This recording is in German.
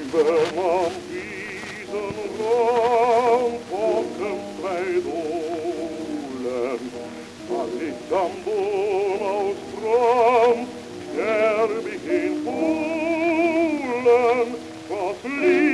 Wenn man diesen Raum folgen zwei Dohlen, fall ich am Donaustrand, sterb ich in Polen, was